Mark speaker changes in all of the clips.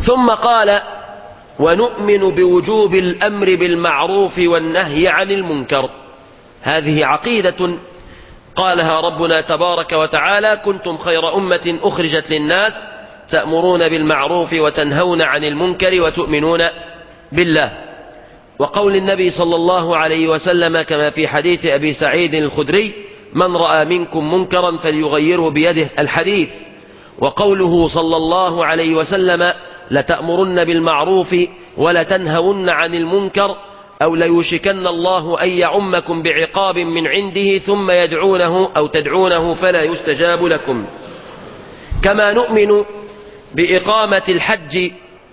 Speaker 1: ثم قال: ونؤمن بوجوب الأمر بالمعروف والنهي عن المنكر. هذه عقيدة قالها ربنا تبارك وتعالى: كنتم خير أمة أخرجت للناس تأمرون بالمعروف وتنهون عن المنكر وتؤمنون بالله. وقول النبي صلى الله عليه وسلم كما في حديث أبي سعيد الخدري: من رأى منكم منكرا فليغيره بيده، الحديث. وقوله صلى الله عليه وسلم: لتأمرن بالمعروف ولتنهون عن المنكر، أو ليوشكن الله أن يعمكم بعقاب من عنده ثم يدعونه أو تدعونه فلا يستجاب لكم. كما نؤمن بإقامة الحج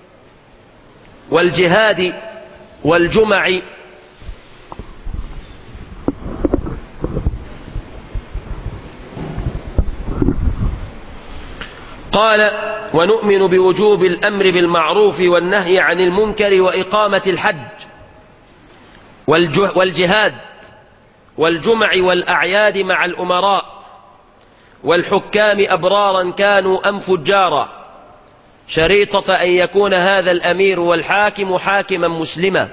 Speaker 1: والجهاد والجمع قال: ونؤمن بوجوب الأمر بالمعروف والنهي عن المنكر وإقامة الحج والجهاد والجمع والأعياد مع الأمراء والحكام أبرارا كانوا أم فجارا، شريطة أن يكون هذا الأمير والحاكم حاكما مسلما.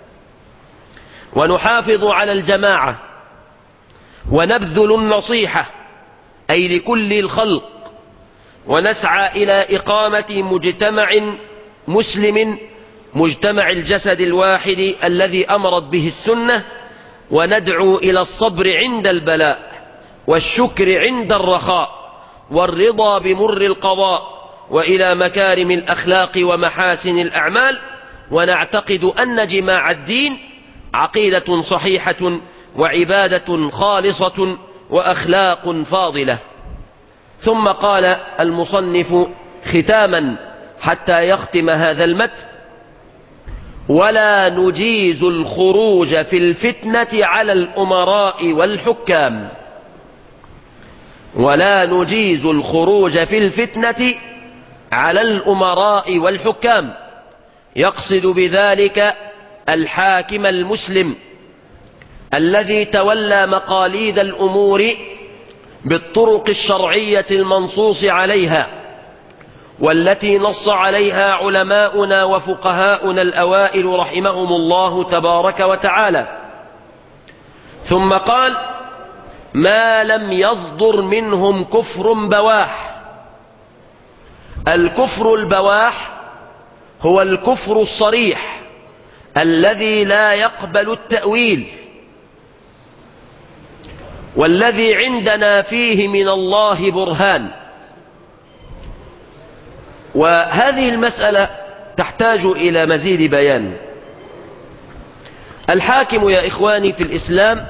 Speaker 1: ونحافظ على الجماعة ونبذل النصيحة أي لكل الخلق، ونسعى إلى إقامة مجتمع مسلم، مجتمع الجسد الواحد الذي أمرت به السنة، وندعو إلى الصبر عند البلاء والشكر عند الرخاء والرضا بمر القضاء، وإلى مكارم الأخلاق ومحاسن الأعمال. ونعتقد أن جماع الدين عقيدة صحيحة وعبادة خالصة وأخلاق فاضلة. ثم قال المصنف ختاما حتى يختم هذا المتن: ولا نجيز الخروج في الفتنة على الأمراء والحكام. ولا نجيز الخروج في الفتنة على الأمراء والحكام، يقصد بذلك الحاكم المسلم الذي تولى مقاليد الأمور بالطرق الشرعية المنصوص عليها، والتي نص عليها علماؤنا وفقهاؤنا الأوائل رحمهم الله تبارك وتعالى. ثم قال: ما لم يصدر منهم كفر بواح. الكفر البواح هو الكفر الصريح الذي لا يقبل التأويل، والذي عندنا فيه من الله برهان. وهذه المسألة تحتاج إلى مزيد بيان. الحاكم يا إخواني في الإسلام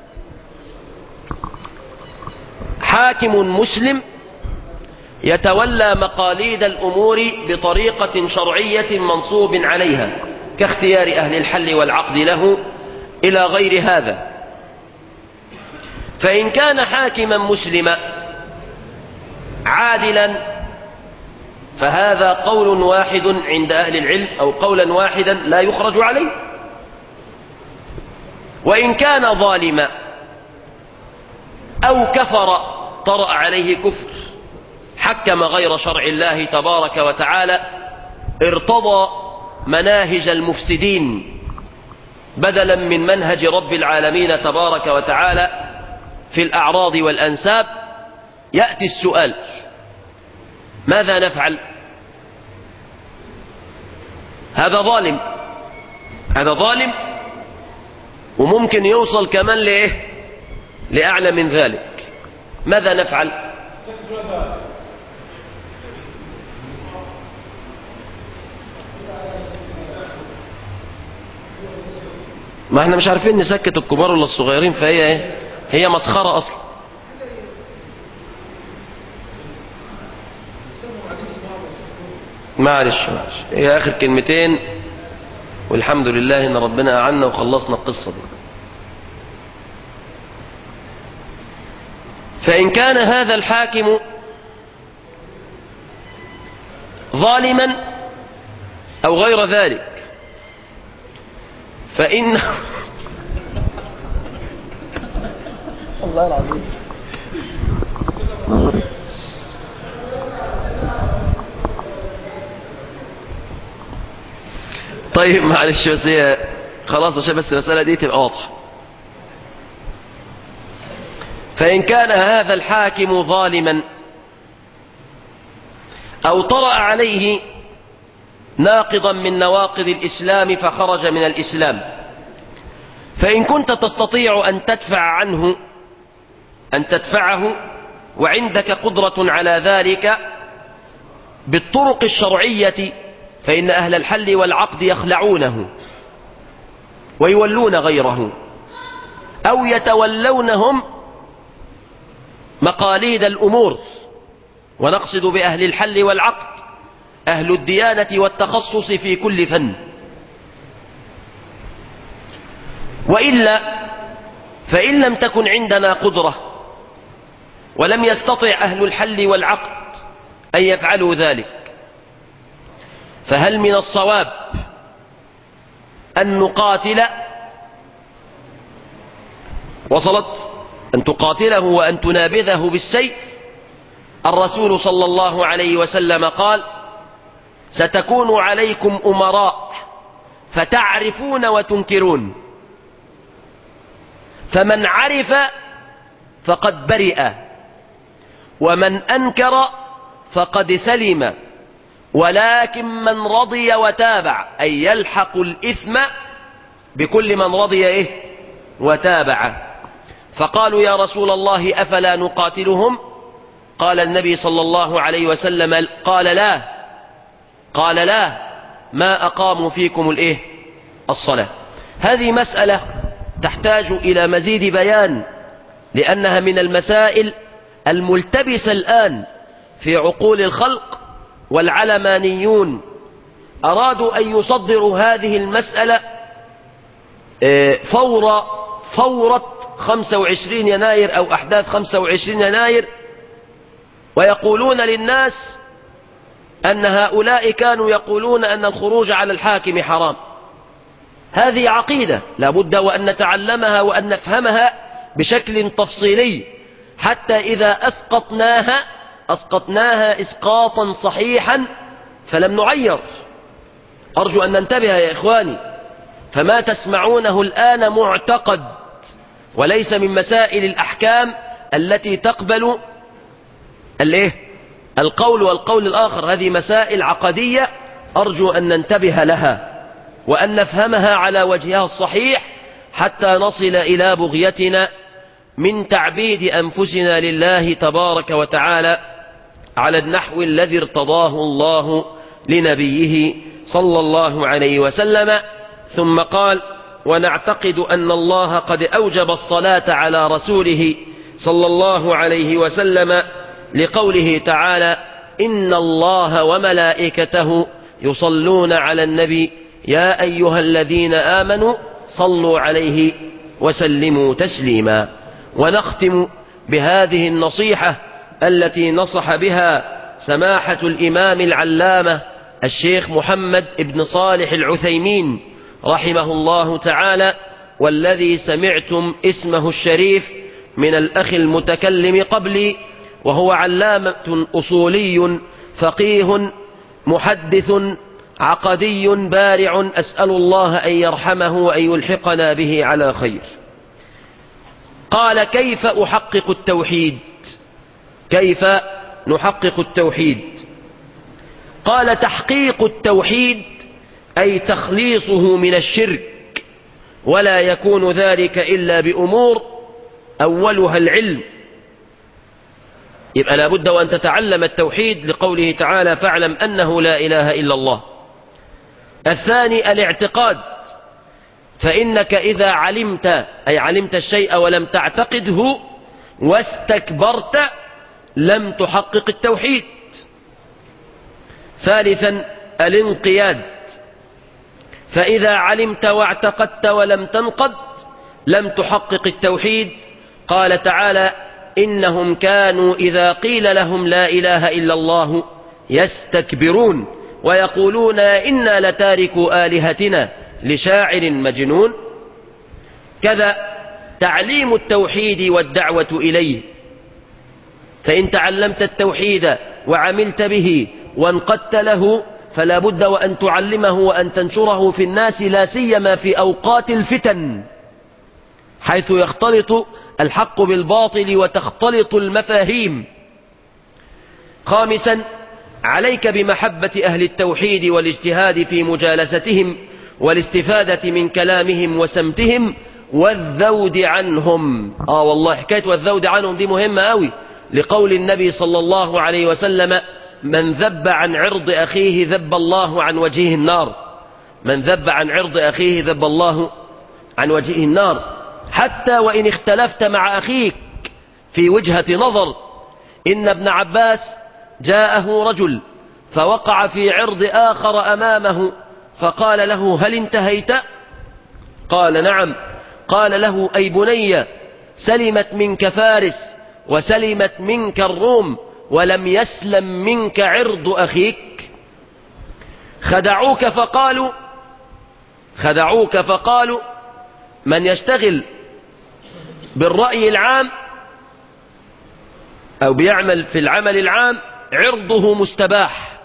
Speaker 1: حاكم مسلم يتولى مقاليد الأمور بطريقة شرعية منصوب عليها، كاختيار أهل الحل والعقد له إلى غير هذا. فإن كان حاكما مسلما عادلا فهذا قول واحد عند أهل العلم، أو قولا واحدا لا يخرج عليه. وإن كان ظالما أو كفر طرأ عليه كفر، حكم غير شرع الله تبارك وتعالى، ارتضى مناهج المفسدين بدلا من منهج رب العالمين تبارك وتعالى في الأعراض والأنساب، يأتي السؤال: ماذا نفعل؟ هذا ظالم، هذا ظالم، وممكن يوصل كمان لإيه؟ لأعلى من ذلك. ماذا نفعل؟ ما احنا مش عارفين نسكت الكبار ولا الصغيرين، فهي ايه؟ هي مسخرة اصلا. معلش هي اخر كلمتين، والحمد لله ان ربنا اعنا وخلصنا القصة دي. فإن كان هذا الحاكم ظالما أو غير ذلك فإن الله العظيم طيب معلش بس هي خلاص عشان بس المسألة دي تبقى واضحة. فإن كان هذا الحاكم ظالما أو طرأ عليه ناقضا من نواقض الإسلام فخرج من الإسلام، فإن كنت تستطيع أن تدفعه وعندك قدرة على ذلك بالطرق الشرعية، فإن أهل الحل والعقد يخلعونه ويولون غيره أو يتولونهم مقاليد الأمور. ونقصد بأهل الحل والعقد أهل الديانة والتخصص في كل فن. وإلا فإن لم تكن عندنا قدرة ولم يستطع أهل الحل والعقد أن يفعلوا ذلك، فهل من الصواب أن نقاتل؟ وصلت أن تقاتله وأن تنابذه بالسيف؟ الرسول صلى الله عليه وسلم قال: ستكون عليكم أمراء فتعرفون وتنكرون، فمن عرف فقد برئ، ومن أنكر فقد سلم، ولكن من رضي وتابع، أي يلحق الإثم بكل من رضي وتابع. فقالوا: يا رسول الله أفلا نقاتلهم؟ قال النبي صلى الله عليه وسلم: قال لا ما أقاموا فيكم الصلاة. هذه مسألة تحتاج إلى مزيد بيان، لأنها من المسائل الملتبسة الآن في عقول الخلق، والعلمانيون أرادوا أن يصدروا هذه المسألة فورة 25 يناير أو أحداث 25 يناير، ويقولون للناس أن هؤلاء كانوا يقولون أن الخروج على الحاكم حرام. هذه عقيدة لا بد وأن نتعلمها وأن نفهمها بشكل تفصيلي، حتى إذا أسقطناها إسقاطا صحيحا فلم نعير. أرجو أن ننتبه يا إخواني، فما تسمعونه الآن معتقد وليس من مسائل الأحكام التي تقبل القول والقول الآخر. هذه مسائل عقدية أرجو أن ننتبه لها وأن نفهمها على وجهها الصحيح، حتى نصل إلى بغيتنا من تعبيد أنفسنا لله تبارك وتعالى على النحو الذي ارتضاه الله لنبيه صلى الله عليه وسلم. ثم قال: ونعتقد أن الله قد أوجب الصلاة على رسوله صلى الله عليه وسلم، لقوله تعالى: إن الله وملائكته يصلون على النبي يا أيها الذين آمنوا صلوا عليه وسلموا تسليما. ونختم بهذه النصيحة التي نصح بها سماحة الإمام العلامة الشيخ محمد بن صالح العثيمين رحمه الله تعالى، والذي سمعتم اسمه الشريف من الأخ المتكلم قبلي، وهو علامة أصولي فقيه محدث عقدي بارع، أسأل الله أن يرحمه وأن يلحقنا به على خير. قال: كيف أحقق التوحيد؟ كيف نحقق التوحيد؟ قال: تحقيق التوحيد أي تخليصه من الشرك، ولا يكون ذلك إلا بأمور أولها العلم. يبقى لابد وأن تتعلم التوحيد لقوله تعالى: فاعلم أنه لا إله إلا الله. الثاني الاعتقاد، فإنك إذا علمت أي علمت الشيء ولم تعتقده واستكبرت لم تحقق التوحيد. ثالثا الانقياد، فإذا علمت واعتقدت ولم تنقد لم تحقق التوحيد. قال تعالى: إنهم كانوا إذا قيل لهم لا إله إلا الله يستكبرون ويقولون إنا لتاركوا آلهتنا لشاعر مجنون. كذا تعليم التوحيد والدعوة إليه، فإن تعلمت التوحيد وعملت به وانقدت له فلا بد وأن تعلمه وأن تنشره في الناس، لا سيما في أوقات الفتن حيث يختلط الحق بالباطل وتختلط المفاهيم. خامسا، عليك بمحبة أهل التوحيد والاجتهاد في مجالستهم والاستفادة من كلامهم وسمتهم والذود عنهم. والله حكاية والذود عنهم دي مهمة أوي، لقول النبي صلى الله عليه وسلم: من ذب عن عرض أخيه ذب الله عن وجهه النار. من ذب عن عرض أخيه ذب الله عن وجهه النار. حتى وإن اختلفت مع أخيك في وجهة نظر. إن ابن عباس جاءه رجل فوقع في عرض آخر أمامه فقال له: هل انتهيت؟ قال: نعم. قال له: أي بني، سلمت منك فارس وسلمت منك الروم ولم يسلم منك عرض أخيك. خدعوك فقالوا من يشتغل بالرأي العام أو بيعمل في العمل العام عرضه مستباح.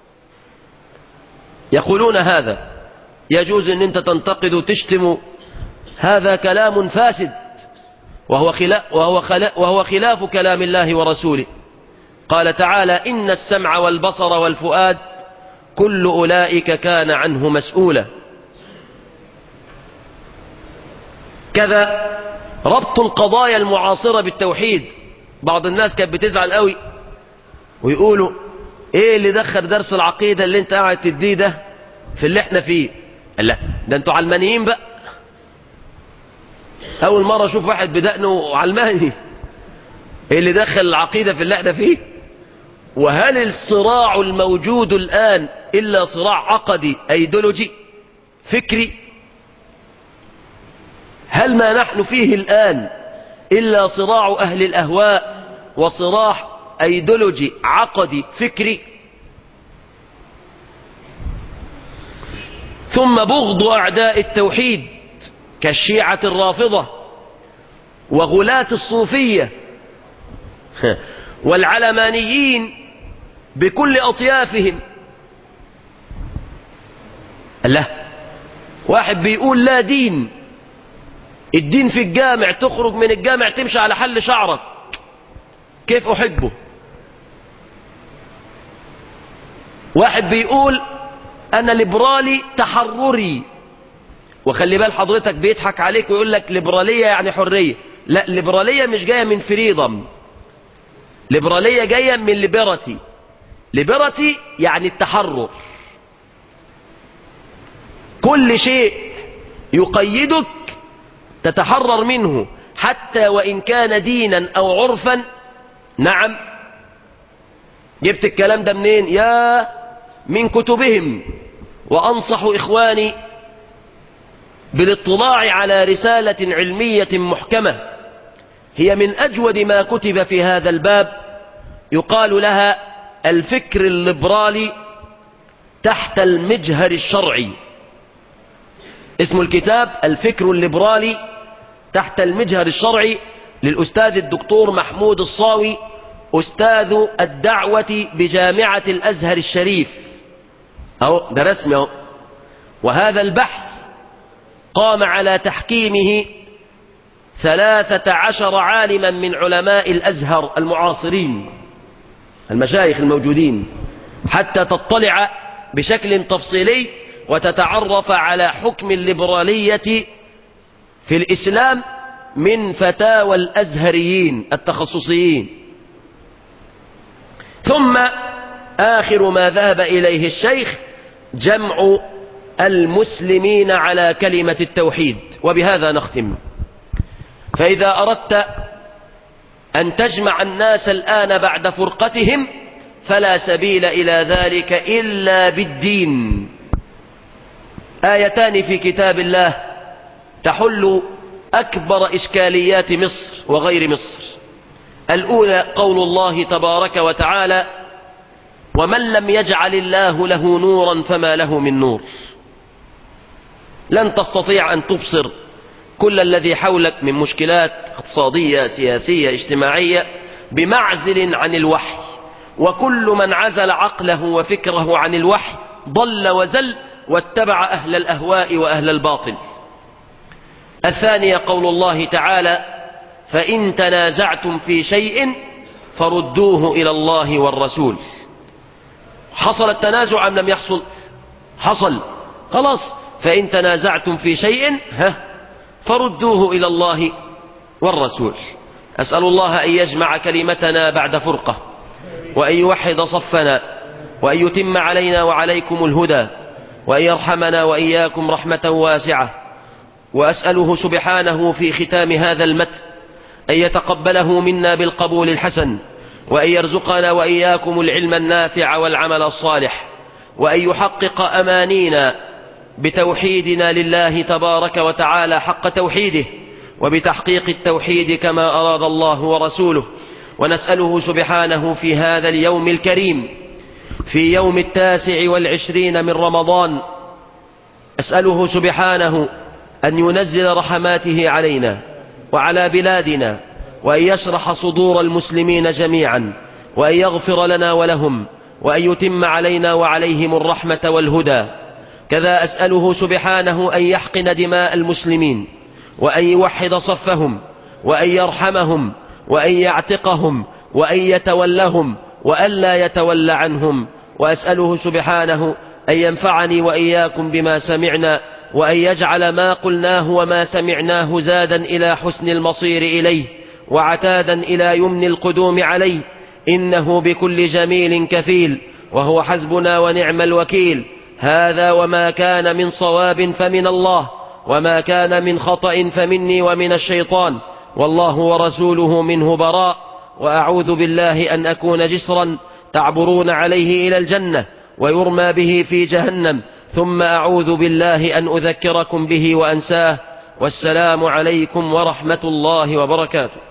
Speaker 1: يقولون هذا يجوز أن أنت تنتقد وتشتم، هذا كلام فاسد وهو خلاف كلام الله ورسوله. قال تعالى: إن السمع والبصر والفؤاد كل أولئك كان عنه مسؤولا. كذا ربط القضايا المعاصرة بالتوحيد. بعض الناس كانت بتزعل قوي ويقولوا: ايه اللي دخل درس العقيدة اللي انت قاعد تديه ده في اللي احنا فيه؟ لا، ده انتوا علمانيين بقى. اول مرة اشوف واحد بدقنه علماني. ايه اللي دخل العقيدة في اللي احنا فيه؟ وهل الصراع الموجود الآن إلا صراع عقدي أيديولوجي فكري؟ هل ما نحن فيه الآن إلا صراع أهل الأهواء وصراع أيديولوجي عقدي فكري؟ ثم بغض أعداء التوحيد كالشيعة الرافضة وغلاة الصوفية والعلمانيين بكل أطيافهم. الله، واحد بيقول لا دين، الدين في الجامع، تخرج من الجامع تمشي على حل شعرك، كيف أحبه؟ واحد بيقول أنا ليبرالي تحرري، وخلي بال حضرتك بيضحك عليك ويقول لك ليبرالية يعني حرية. لا، ليبرالية مش جاية من فريدم، ليبرالية جاية من ليبرتي. ليبرتي يعني التحرر. كل شيء يقيدك تتحرر منه، حتى وإن كان دينا أو عرفا. نعم. جبت الكلام ده منين؟ يا من كتبهم. وأنصح إخواني بالاطلاع على رسالة علمية محكمة هي من أجود ما كتب في هذا الباب، يقال لها الفكر الليبرالي تحت المجهر الشرعي. اسم الكتاب الفكر الليبرالي تحت المجهر الشرعي، للأستاذ الدكتور محمود الصاوي، أستاذ الدعوة بجامعة الأزهر الشريف. أهو ده رسمي أهو. وهذا البحث قام على تحكيمه 13 عالما من علماء الأزهر المعاصرين، المشايخ الموجودين، حتى تطلع بشكل تفصيلي وتتعرف على حكم الليبرالية في الإسلام من فتاوى الأزهريين التخصصيين. ثم آخر ما ذهب إليه الشيخ جمع المسلمين على كلمة التوحيد. وبهذا نختم. فإذا أردت أن تجمع الناس الآن بعد فرقتهم فلا سبيل إلى ذلك إلا بالدين. آيتان في كتاب الله تحل أكبر إشكاليات مصر وغير مصر. الأولى قول الله تبارك وتعالى: ومن لم يجعل الله له نورا فما له من نور. لن تستطيع أن تبصر كل الذي حولك من مشكلات اقتصادية سياسية اجتماعية بمعزل عن الوحي، وكل من عزل عقله وفكره عن الوحي ضل وزل واتبع أهل الأهواء وأهل الباطل. الثانية قول الله تعالى: فإن تنازعتم في شيء فردوه إلى الله والرسول. حصل التنازع أم لم يحصل؟ حصل، خلاص. فإن تنازعتم في شيء فردوه إلى الله والرسول. أسأل الله أن يجمع كلمتنا بعد فرقة، وأن يوحد صفنا، وأن يتم علينا وعليكم الهدى، وأن يرحمنا وإياكم رحمة واسعة. وأسأله سبحانه في ختام هذا المتن أن يتقبله منا بالقبول الحسن، وأن يرزقنا وإياكم العلم النافع والعمل الصالح، وأن يحقق أمانينا بتوحيدنا لله تبارك وتعالى حق توحيده، وبتحقيق التوحيد كما أراد الله ورسوله. ونسأله سبحانه في هذا اليوم الكريم، في يوم 29 من رمضان، أسأله سبحانه أن ينزل رحماته علينا وعلى بلادنا، وأن يشرح صدور المسلمين جميعا، وأن يغفر لنا ولهم، وأن يتم علينا وعليهم الرحمة والهدى. كذا أسأله سبحانه أن يحقن دماء المسلمين، وأن يوحد صفهم، وأن يرحمهم، وأن يعتقهم، وأن يتولهم، وأن لا يتولى عنهم. وأسأله سبحانه أن ينفعني وإياكم بما سمعنا، وأن يجعل ما قلناه وما سمعناه زادا إلى حسن المصير إليه، وعتادا إلى يمن القدوم عليه، إنه بكل جميل كفيل، وهو حسبنا ونعم الوكيل. هذا وما كان من صواب فمن الله، وما كان من خطأ فمني ومن الشيطان، والله ورسوله منه براء. وأعوذ بالله أن أكون جسرا تعبرون عليه إلى الجنة ويرمى به في جهنم، ثم أعوذ بالله أن أذكركم به وأنساه. والسلام عليكم ورحمة الله وبركاته.